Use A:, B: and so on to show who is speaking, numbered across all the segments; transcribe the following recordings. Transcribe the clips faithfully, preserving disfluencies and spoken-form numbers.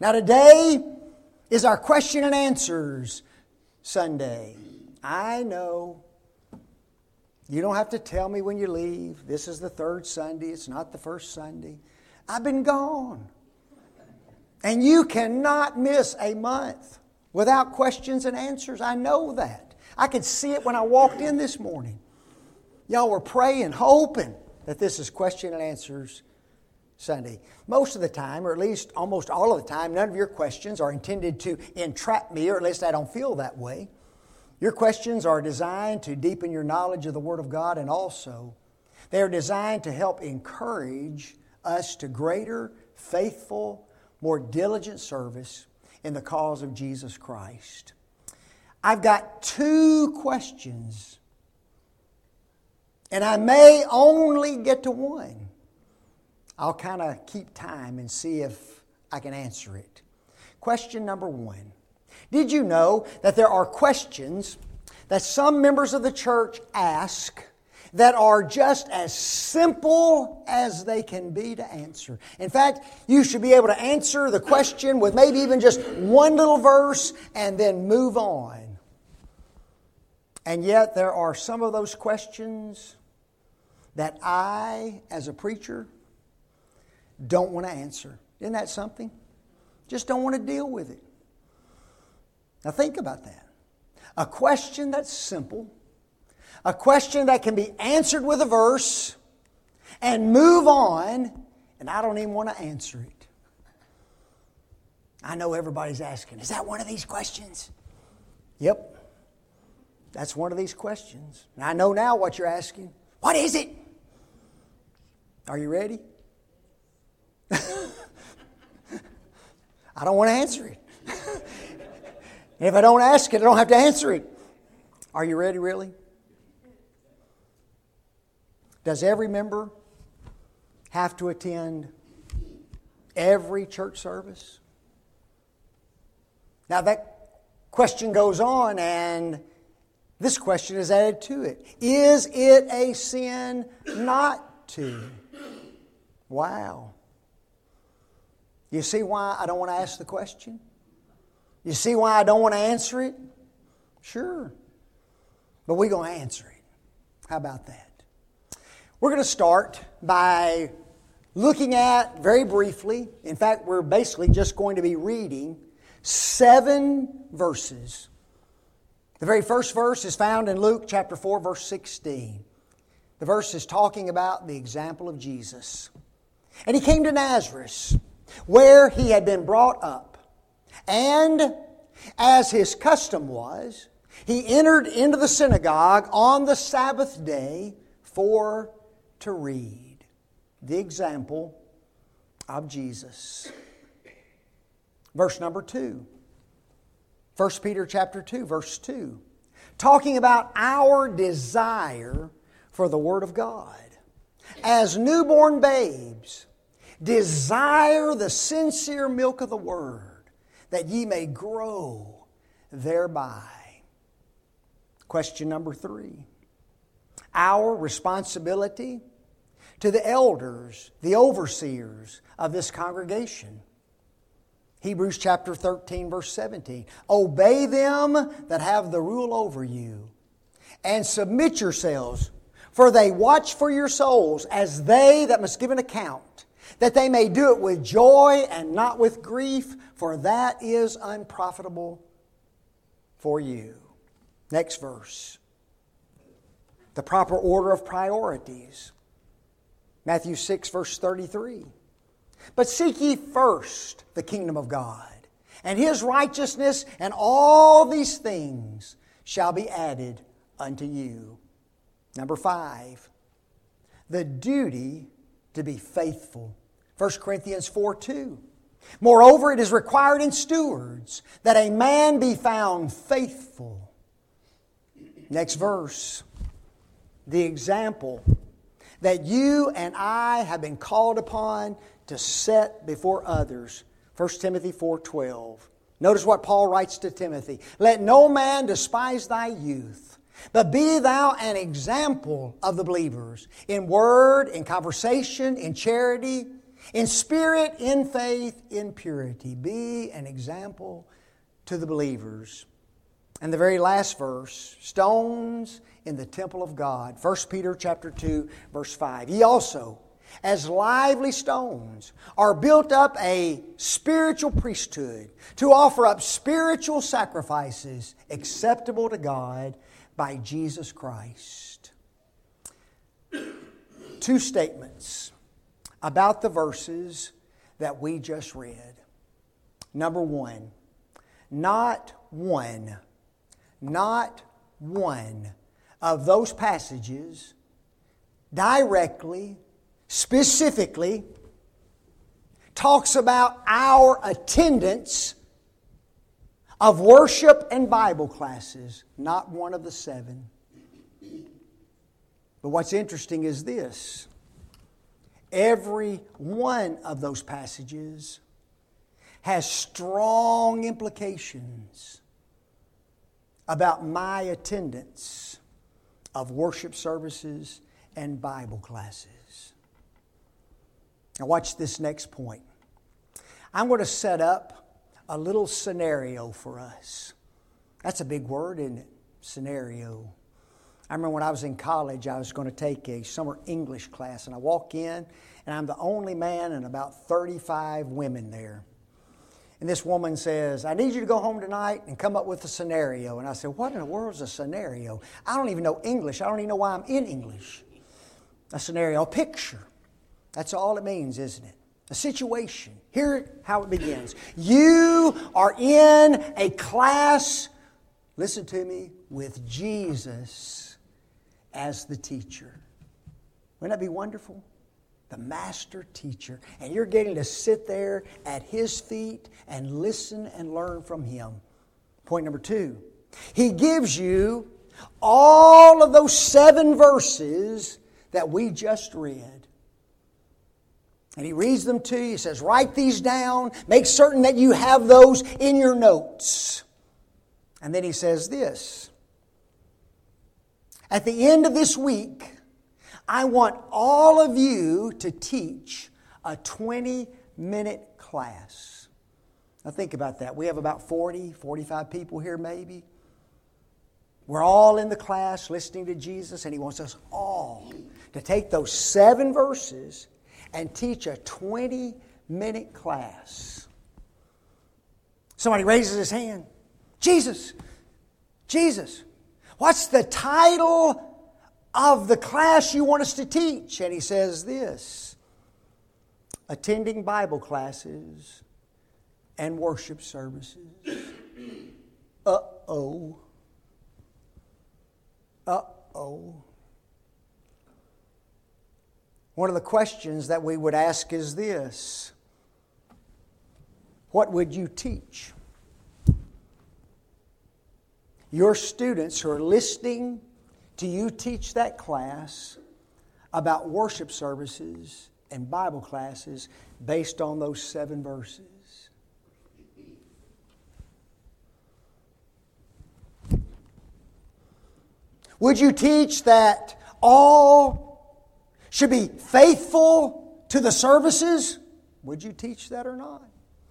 A: Now today is our question and answers Sunday. I know you don't have to tell me when you leave. This is the third Sunday. It's not the first Sunday. I've been gone. And you cannot miss a month without questions and answers. I know that. I could see it when I walked in this morning. Y'all were praying, hoping that this is question and answers Sunday. Most of the time, or at least almost all of the time, none of your questions are intended to entrap me, or at least I don't feel that way. Your questions are designed to deepen your knowledge of the Word of God, and also they are designed to help encourage us to greater, faithful, more diligent service in the cause of Jesus Christ. I've got two questions, and I may only get to one. I'll kind of keep time and see if I can answer it. Question number one. Did you know that there are questions that some members of the church ask that are just as simple as they can be to answer? In fact, you should be able to answer the question with maybe even just one little verse and then move on. And yet there are some of those questions that I, as a preacher, don't want to answer. Isn't that something? Just don't want to deal with it. Now think about that. A question that's simple, a question that can be answered with a verse, and move on, and I don't even want to answer it. I know everybody's asking, is that one of these questions? Yep, that's one of these questions. And I know now what you're asking. What is it? Are you ready? I don't want to answer it. And if I don't ask it, I don't have to answer it. Are you ready, really? Does every member have to attend every church service? Now that question goes on, and this question is added to it. Is it a sin not to? Wow. You see why I don't want to ask the question? You see why I don't want to answer it? Sure. But we're going to answer it. How about that? We're going to start by looking at, very briefly, in fact, we're basically just going to be reading seven verses. The very first verse is found in Luke chapter four, verse sixteen. The verse is talking about the example of Jesus. And he came to Nazareth, where he had been brought up. And as his custom was, he entered into the synagogue on the Sabbath day for to read. The example of Jesus. Verse number two. First Peter chapter two, verse two. Talking about our desire for the Word of God. As newborn babes, desire the sincere milk of the Word, that ye may grow thereby. Question number three. Our responsibility to the elders, the overseers of this congregation. Hebrews chapter thirteen, verse seventeen. Obey them that have the rule over you, and submit yourselves, for they watch for your souls as they that must give an account, that they may do it with joy and not with grief, for that is unprofitable for you. Next verse. The proper order of priorities. Matthew six, verse thirty-three. But seek ye first the kingdom of God, and His righteousness, and all these things shall be added unto you. Number five. The duty to be faithful. First Corinthians four, two. Moreover, it is required in stewards that a man be found faithful. Next verse. The example that you and I have been called upon to set before others. First Timothy four, twelve. Notice what Paul writes to Timothy. Let no man despise thy youth, but be thou an example of the believers in word, in conversation, in charity, in spirit, in faith, in purity. Be an example to the believers. And the very last verse, stones in the temple of God. First Peter chapter two, verse five. Ye also, as lively stones, are built up a spiritual priesthood to offer up spiritual sacrifices acceptable to God by Jesus Christ. Two statements about the verses that we just read. Number one, not one, not one of those passages directly, specifically, talks about our attendance of worship and Bible classes. Not one of the seven. But what's interesting is this. Every one of those passages has strong implications about my attendance of worship services and Bible classes. Now watch this next point. I'm going to set up a little scenario for us. That's a big word, isn't it? Scenario. I remember when I was in college, I was going to take a summer English class, and I walk in, and I'm the only man and about thirty-five women there. And this woman says, I need you to go home tonight and come up with a scenario. And I said, what in the world is a scenario? I don't even know English. I don't even know why I'm in English. A scenario, a picture. That's all it means, isn't it? A situation. Here's how it begins. You are in a class, listen to me, with Jesus as the teacher. Wouldn't that be wonderful? The master teacher. And you're getting to sit there at His feet and listen and learn from Him. Point number two. He gives you all of those seven verses that we just read. And He reads them to you. He says, write these down. Make certain that you have those in your notes. And then He says this. At the end of this week, I want all of you to teach a twenty-minute class. Now think about that. We have about forty, forty-five people here maybe. We're all in the class listening to Jesus, and He wants us all to take those seven verses and teach a twenty-minute class. Somebody raises his hand. Jesus, Jesus, what's the title of the class you want us to teach? And he says this, attending Bible classes and worship services. Uh-oh. Uh-oh. One of the questions that we would ask is this. What would you teach? Your students who are listening to you teach that class about worship services and Bible classes based on those seven verses. Would you teach that all should be faithful to the services? Would you teach that or not?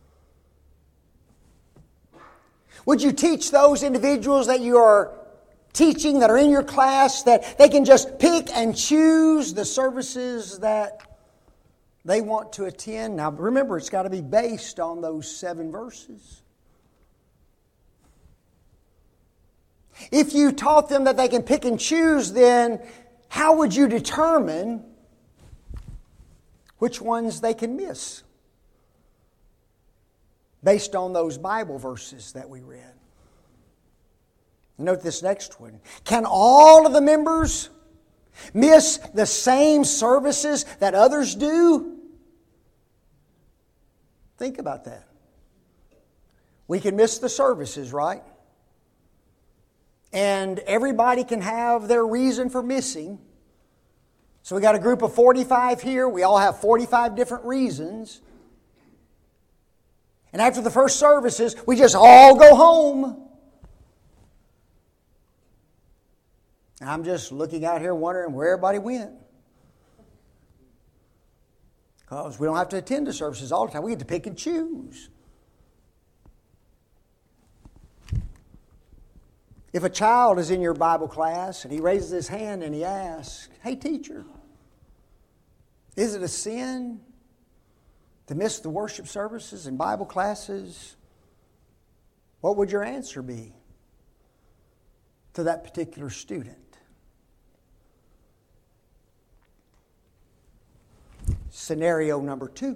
A: Would you teach those individuals that you are teaching, that are in your class, that they can just pick and choose the services that they want to attend? Now remember, it's got to be based on those seven verses. If you taught them that they can pick and choose, then how would you determine which ones they can miss based on those Bible verses that we read? Note this next one. Can all of the members miss the same services that others do? Think about that. We can miss the services, right? And everybody can have their reason for missing. So we got a group of forty-five here. We all have forty-five different reasons. And after the first services, we just all go home. I'm just looking out here wondering where everybody went. Because we don't have to attend the services all the time. We get to pick and choose. If a child is in your Bible class and he raises his hand and he asks, "Hey, teacher, is it a sin to miss the worship services and Bible classes?" What would your answer be to that particular student? Scenario number two.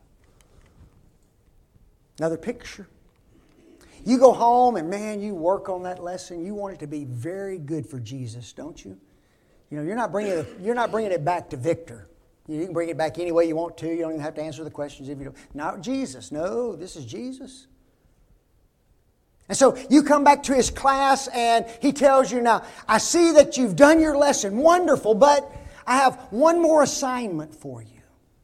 A: Another picture. You go home and, man, you work on that lesson. You want it to be very good for Jesus, don't you? You know, you're not bringing it, you're not bringing it back to Victor. You can bring it back any way you want to. You don't even have to answer the questions if you don't. Not Jesus. No, this is Jesus. And so you come back to his class and he tells you, "Now, I see that you've done your lesson. Wonderful, but I have one more assignment for you.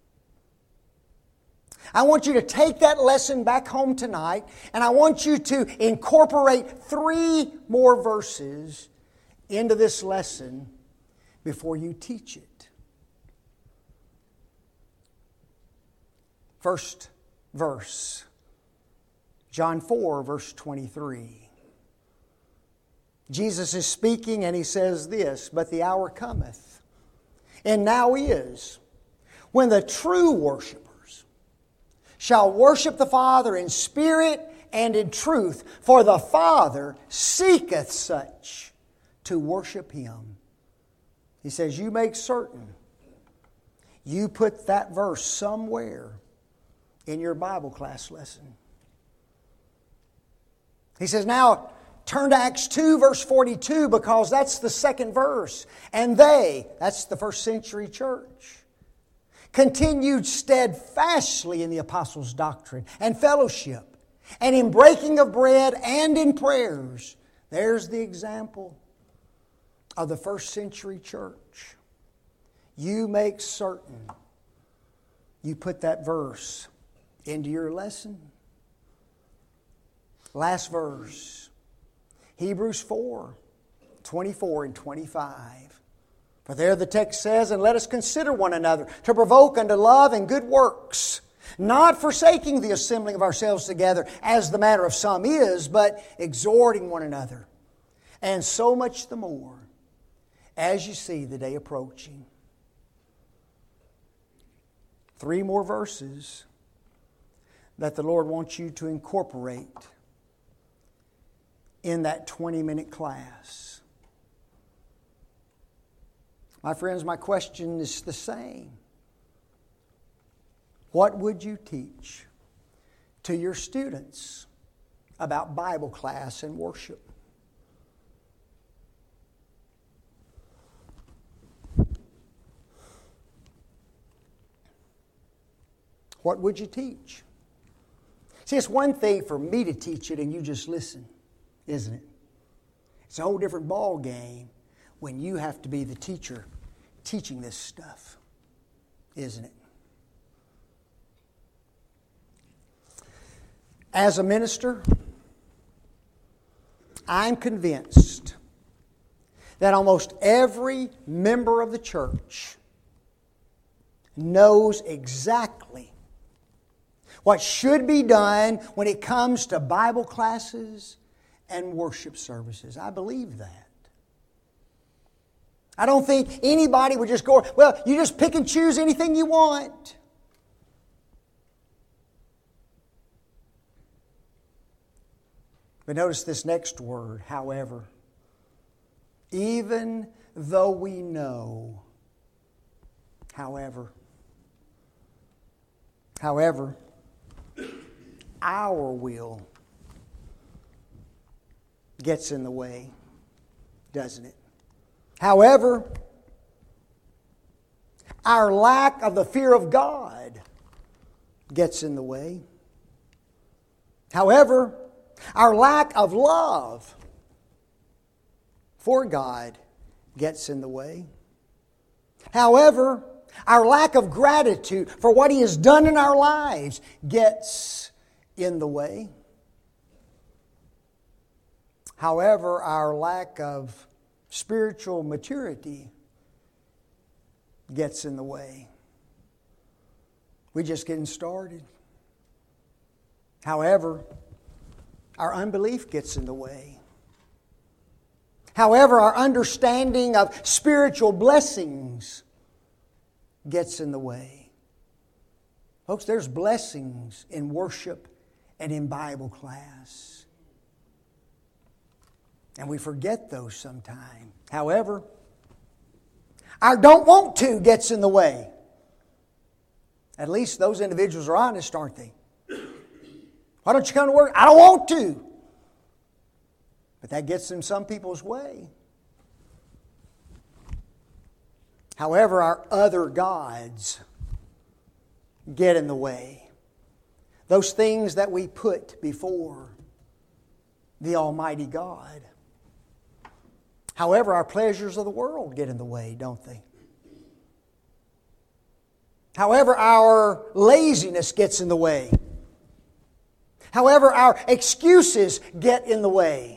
A: I want you to take that lesson back home tonight, and I want you to incorporate three more verses into this lesson before you teach it." First verse, John four, verse twenty-three. Jesus is speaking and he says this, "But the hour cometh, and now is, when the true worshipers shall worship the Father in spirit and in truth, for the Father seeketh such to worship Him." He says, you make certain you put that verse somewhere in your Bible class lesson. He says, now turn to Acts two, verse forty-two, because that's the second verse. "And they," that's the first century church, "continued steadfastly in the apostles' doctrine and fellowship, and in breaking of bread and in prayers." There's the example of the first century church. You make certain you put that verse into your lesson. Last verse, Hebrews four, twenty-four and twenty-five. For there the text says, "And let us consider one another to provoke unto love and good works, not forsaking the assembling of ourselves together, as the manner of some is, but exhorting one another. And so much the more, as you see the day approaching." Three more verses that the Lord wants you to incorporate in that twenty-minute class. My friends, my question is the same. What would you teach to your students about Bible class and worship? What would you teach? See, it's one thing for me to teach it and you just listen, isn't it? It's a whole different ball game when you have to be the teacher teaching this stuff, isn't it? As a minister, I'm convinced that almost every member of the church knows exactly what should be done when it comes to Bible classes and worship services. I believe that. I don't think anybody would just go, well, you just pick and choose anything you want. But notice this next word, however. Even though we know, however, however, our will gets in the way, doesn't it? However, our lack of the fear of God gets in the way. However, our lack of love for God gets in the way. However, our lack of gratitude for what He has done in our lives gets in the way. However, our lack of spiritual maturity gets in the way. We're just getting started. However, our unbelief gets in the way. However, our understanding of spiritual blessings gets in the way. Folks, there's blessings in worship and in Bible class. And we forget those sometimes. However, our don't want to gets in the way. At least those individuals are honest, aren't they? Why don't you come to work? I don't want to. But that gets in some people's way. However, our other gods get in the way. Those things that we put before the Almighty God. However, our pleasures of the world get in the way, don't they? However, our laziness gets in the way. However, our excuses get in the way.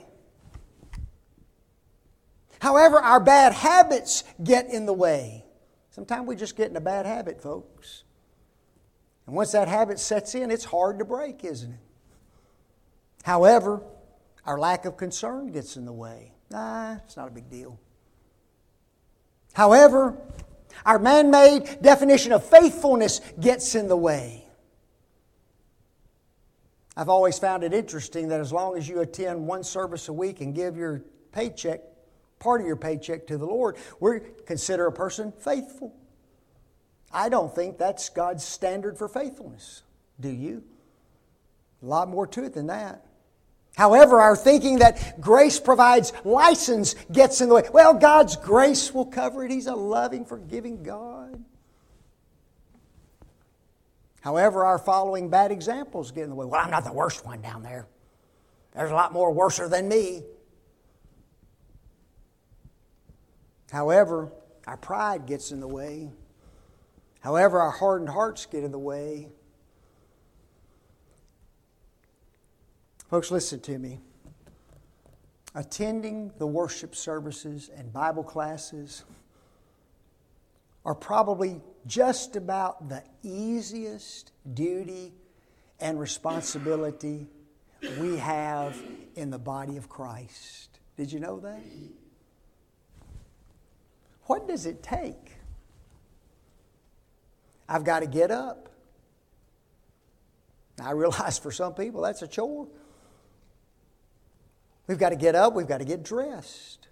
A: However, our bad habits get in the way. Sometimes we just get in a bad habit, folks. And once that habit sets in, it's hard to break, isn't it? However, our lack of concern gets in the way. Nah, it's not a big deal. However, our man-made definition of faithfulness gets in the way. I've always found it interesting that as long as you attend one service a week and give your paycheck, part of your paycheck to the Lord, we consider a person faithful. I don't think that's God's standard for faithfulness. Do you? A lot more to it than that. However, our thinking that grace provides license gets in the way. Well, God's grace will cover it. He's a loving, forgiving God. However, our following bad examples get in the way. Well, I'm not the worst one down there. There's a lot more worser than me. However, our pride gets in the way. However, our hardened hearts get in the way. Folks, listen to me. Attending the worship services and Bible classes are probably just about the easiest duty and responsibility we have in the body of Christ. Did you know that? What does it take? I've got to get up. I realize for some people that's a chore. We've got to get up, we've got to get dressed.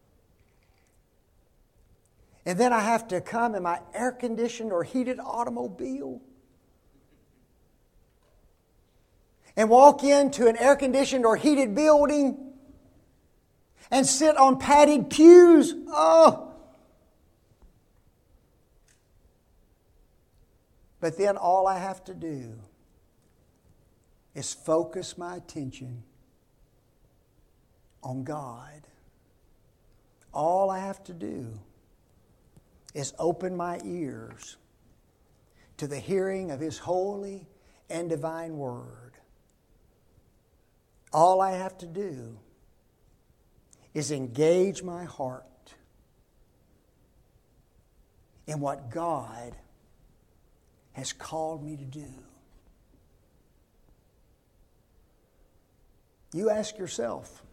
A: And then I have to come in my air-conditioned or heated automobile and walk into an air-conditioned or heated building and sit on padded pews. Oh! But then all I have to do is focus my attention on God. All I have to do is open my ears to the hearing of His holy and divine word. All I have to do is engage my heart in what God has called me to do. You ask yourself,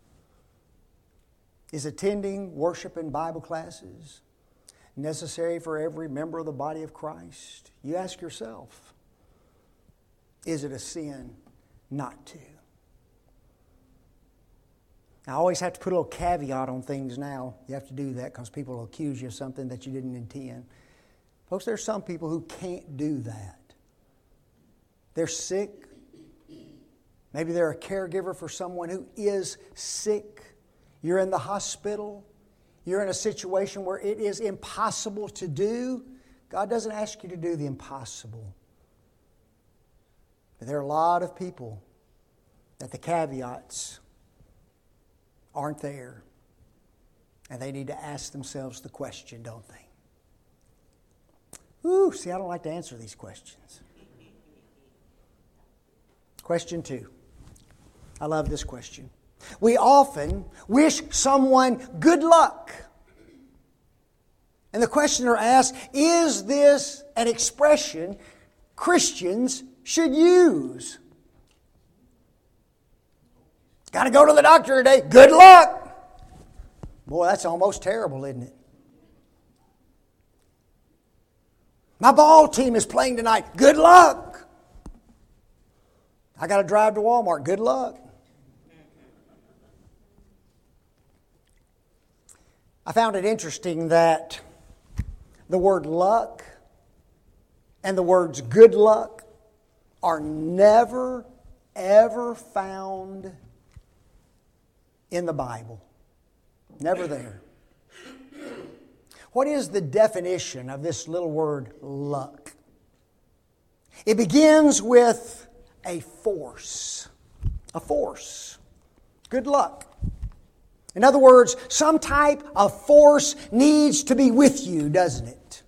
A: is attending worship and Bible classes necessary for every member of the body of Christ? You ask yourself, is it a sin not to? I always have to put a little caveat on things now. You have to do that because people will accuse you of something that you didn't intend. Folks, there's some people who can't do that. They're sick. Maybe they're a caregiver for someone who is sick. You're in the hospital. You're in a situation where it is impossible to do. God doesn't ask you to do the impossible. But there are a lot of people that the caveats aren't there. And they need to ask themselves the question, don't they? Ooh, see, I don't like to answer these questions. Question two. I love this question. We often wish someone good luck. And the questioner asks, is this an expression Christians should use. Got to go to the doctor today. Good luck. Boy, that's almost terrible, isn't it? My ball team is playing tonight. Good luck. I got to drive to Walmart. Good luck. I found it interesting that the word luck and the words good luck are never, ever found in the Bible. Never there. What is the definition of this little word luck? It begins with a force. A force. Good luck. In other words, some type of force needs to be with you, doesn't it?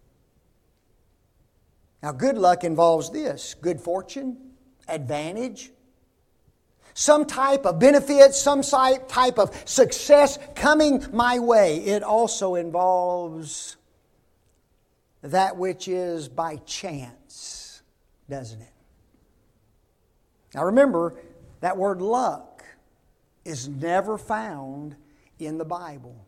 A: Now, good luck involves this: good fortune, advantage, some type of benefit, some type of success coming my way. It also involves that which is by chance, doesn't it? Now remember, that word luck is never found in the Bible.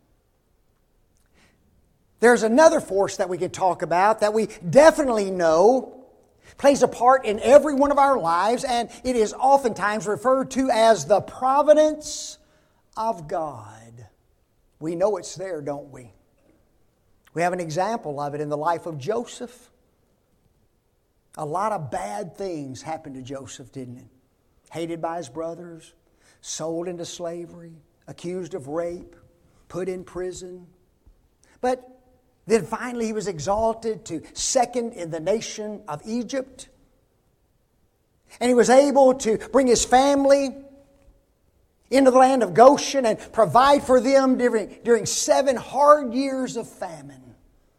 A: There's another force that we can talk about that we definitely know plays a part in every one of our lives, and it is oftentimes referred to as the providence of God. We know it's there, don't we? We have an example of it in the life of Joseph. A lot of bad things happened to Joseph, didn't it? Hated by his brothers, sold into slavery, accused of rape, put in prison. But then finally he was exalted to second in the nation of Egypt. And he was able to bring his family into the land of Goshen and provide for them during, during seven hard years of famine.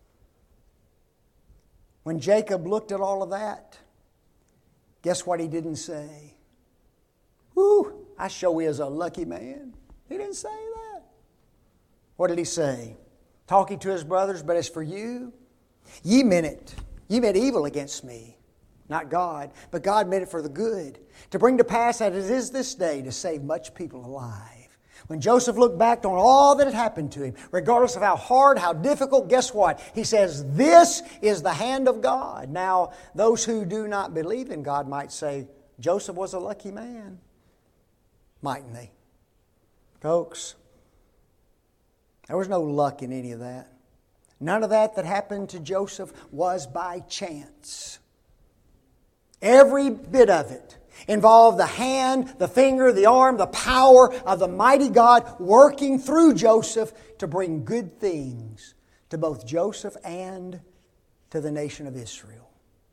A: When Jacob looked at all of that, guess what he didn't say? Whew, I sure is a lucky man. He didn't say that. What did he say? Talking to his brothers, but as for you, ye meant it. Ye meant evil against me, not God. But God meant it for the good, to bring to pass as it is this day, to save much people alive. When Joseph looked back on all that had happened to him, regardless of how hard, how difficult, guess what? He says, this is the hand of God. Now, those who do not believe in God might say, Joseph was a lucky man. Mightn't they? Folks, there was no luck in any of that. None of that that happened to Joseph was by chance. Every bit of it involved the hand, the finger, the arm, the power of the mighty God working through Joseph to bring good things to both Joseph and to the nation of Israel.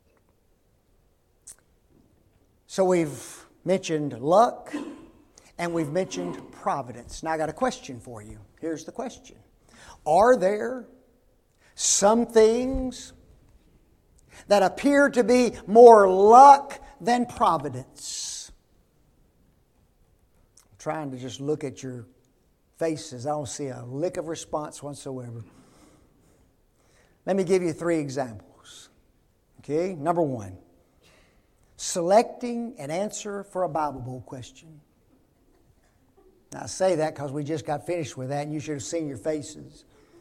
A: So we've mentioned luck and we've mentioned providence. Now I got a question for you. Here's the question. Are there some things that appear to be more luck than providence? I'm trying to just look at your faces. I don't see a lick of response whatsoever. Let me give you three examples. Okay, number one, selecting an answer for a Bible Bowl question. Now, I say that because we just got finished with that and you should have seen your faces.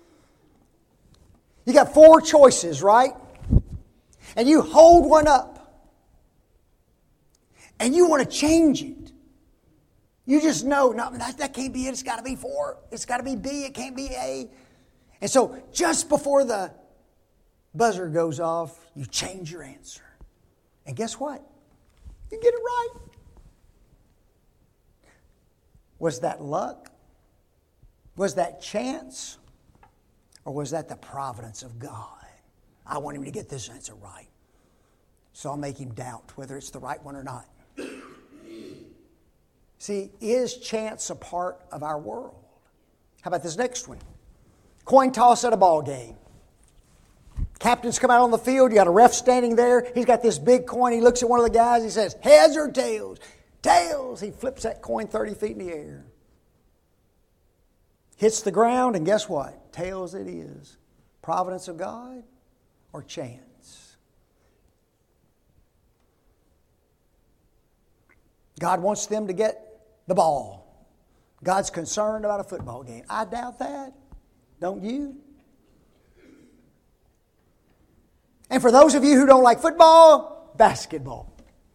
A: You got four choices, right? And you hold one up. And you want to change it. You just know, no, that, that can't be it. It's got to be four. It's got to be B. It can't be A. And so just before the buzzer goes off, you change your answer. And guess what? You get it right. Was that luck? Was that chance? Or was that the providence of God? I want him to get this answer right. So I'll make him doubt whether it's the right one or not. See, is chance a part of our world? How about this next one? Coin toss at a ball game. Captain's come out on the field. You got a ref standing there. He's got this big coin. He looks at one of the guys. He says, heads or tails? Tails. He flips that coin thirty feet in the air. Hits the ground, and guess what? Tails it is. Providence of God or chance? God wants them to get the ball. God's concerned about a football game. I doubt that. Don't you? And for those of you who don't like football, basketball.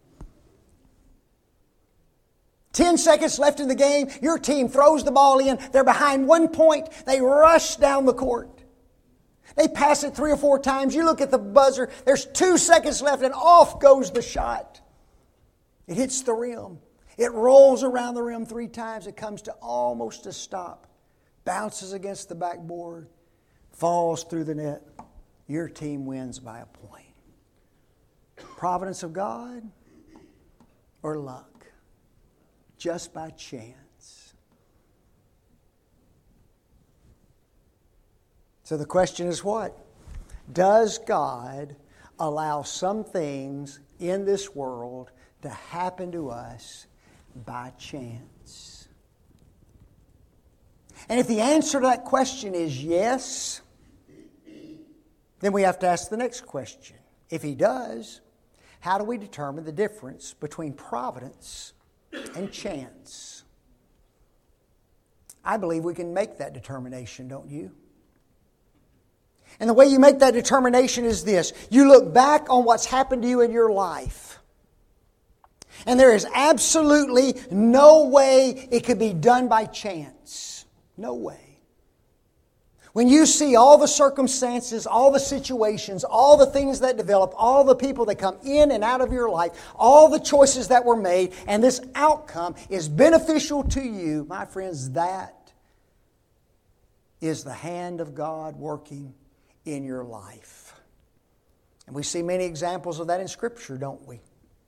A: Ten seconds left in the game. Your team throws the ball in. They're behind one point. They rush down the court. They pass it three or four times. You look at the buzzer. There's two seconds left and off goes the shot. It hits the rim. It rolls around the rim three times. It comes to almost a stop. Bounces against the backboard. Falls through the net. Your team wins by a point. Providence of God or luck? Just by chance. So the question is what? Does God allow some things in this world to happen to us by chance? And if the answer to that question is yes, then we have to ask the next question. If He does, how do we determine the difference between providence and chance? I believe we can make that determination, don't you? And the way you make that determination is this. You look back on what's happened to you in your life. And there is absolutely no way it could be done by chance. No way. When you see all the circumstances, all the situations, all the things that develop, all the people that come in and out of your life, all the choices that were made, and this outcome is beneficial to you, my friends, that is the hand of God working in your life. And we see many examples of that in Scripture, don't we?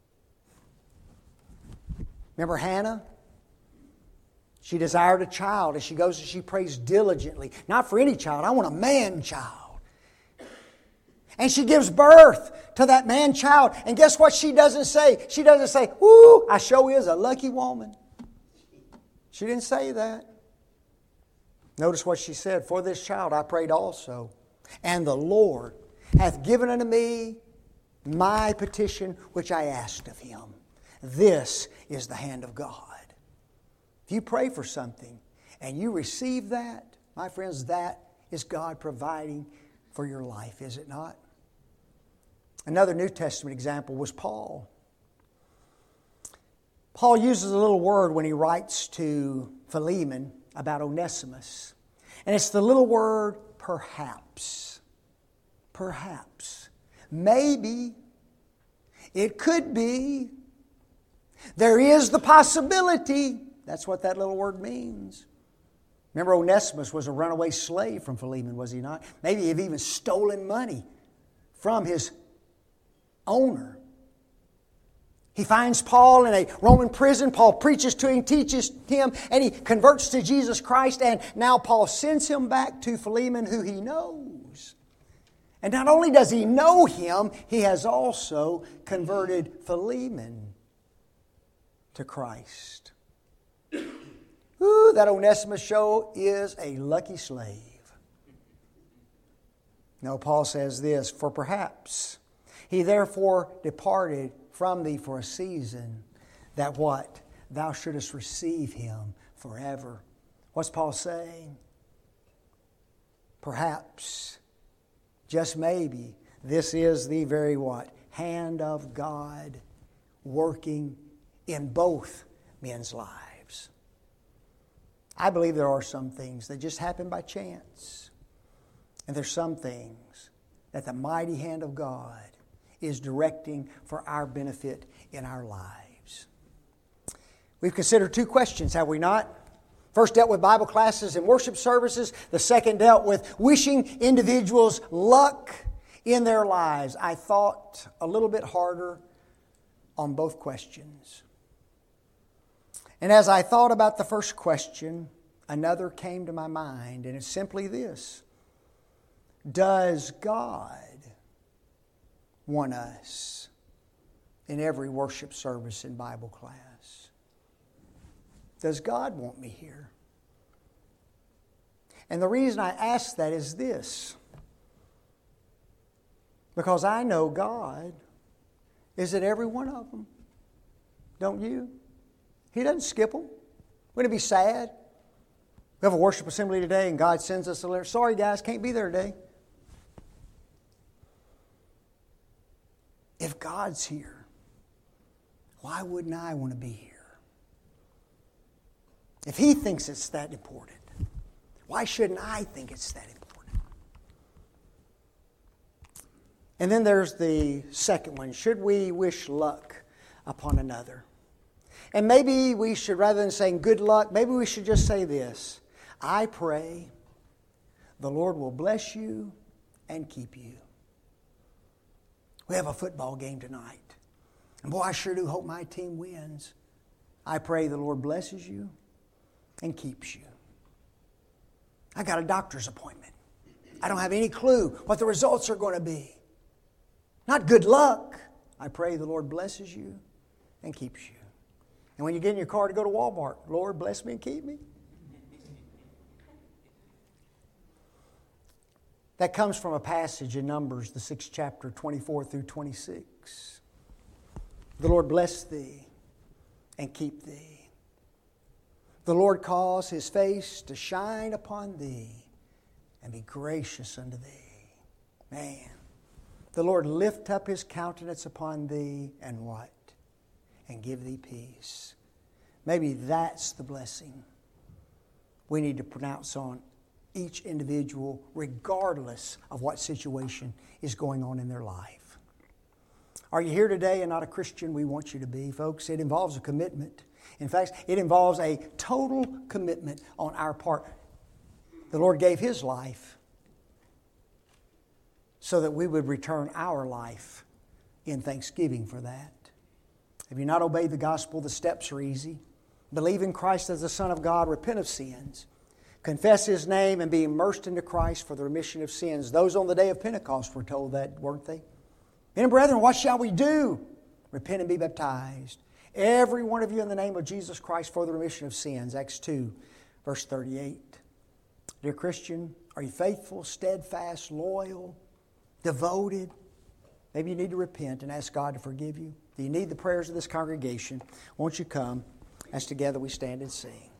A: Remember Hannah? She desired a child as she goes and she prays diligently. Not for any child. I want a man child. And she gives birth to that man child. And guess what she doesn't say? She doesn't say, "Woo, I sure is a lucky woman." She didn't say that. Notice what she said. "For this child I prayed also. And the Lord hath given unto me my petition which I asked of Him." This is the hand of God. If you pray for something and you receive that, my friends, that is God providing for your life, is it not? Another New Testament example was Paul. Paul uses a little word when he writes to Philemon about Onesimus. And it's the little word perhaps. Perhaps. Maybe. It could be. There is the possibility. That's what that little word means. Remember, Onesimus was a runaway slave from Philemon, was he not? Maybe he'd even stolen money from his owner. He finds Paul in a Roman prison. Paul preaches to him, teaches him, and he converts to Jesus Christ. And now Paul sends him back to Philemon, who he knows. And not only does he know him, he has also converted Philemon to Christ. Ooh, that Onesimus show is a lucky slave. No, Paul says this, "For perhaps he therefore departed from thee for a season, that" what? "Thou shouldest receive him forever." What's Paul saying? Perhaps, just maybe, this is the very what? Hand of God working in both men's lives. I believe there are some things that just happen by chance. And there's some things that the mighty hand of God is directing for our benefit in our lives. We've considered two questions, have we not? First dealt with Bible classes and worship services. The second dealt with wishing individuals luck in their lives. I thought a little bit harder on both questions. And as I thought about the first question, another came to my mind, and it's simply this. Does God want us in every worship service and Bible class? Does God want me here? And the reason I ask that is this. Because I know God is at every one of them. Don't you? He doesn't skip them. Wouldn't it be sad? We have a worship assembly today and God sends us a letter. Sorry guys, can't be there today. If God's here, why wouldn't I want to be here? If He thinks it's that important, why shouldn't I think it's that important? And then there's the second one. Should we wish luck upon another? And maybe we should, rather than saying good luck, maybe we should just say this. I pray the Lord will bless you and keep you. We have a football game tonight. And boy, I sure do hope my team wins. I pray the Lord blesses you and keeps you. I got a doctor's appointment. I don't have any clue what the results are going to be. Not good luck. I pray the Lord blesses you and keeps you. And when you get in your car to go to Walmart, Lord bless me and keep me. That comes from a passage in Numbers, the sixth chapter, twenty-four through twenty-six. The Lord bless thee and keep thee. The Lord cause His face to shine upon thee and be gracious unto thee. Man, the Lord lift up His countenance upon thee and what? And give thee peace. Maybe that's the blessing we need to pronounce on each individual, regardless of what situation is going on in their life. Are you here today and not a Christian? We want you to be, folks. It involves a commitment. In fact, it involves a total commitment on our part. The Lord gave His life so that we would return our life in thanksgiving for that. Have you not obeyed the gospel? The steps are easy. Believe in Christ as the Son of God, repent of sins, confess His name, and be immersed into Christ for the remission of sins. Those on the day of Pentecost were told that, weren't they? Men and brethren, what shall we do? Repent and be baptized, every one of you, in the name of Jesus Christ for the remission of sins. Acts two, verse thirty-eight. Dear Christian, are you faithful, steadfast, loyal, devoted? Maybe you need to repent and ask God to forgive you. Do you need the prayers of this congregation? Won't you come as together we stand and sing?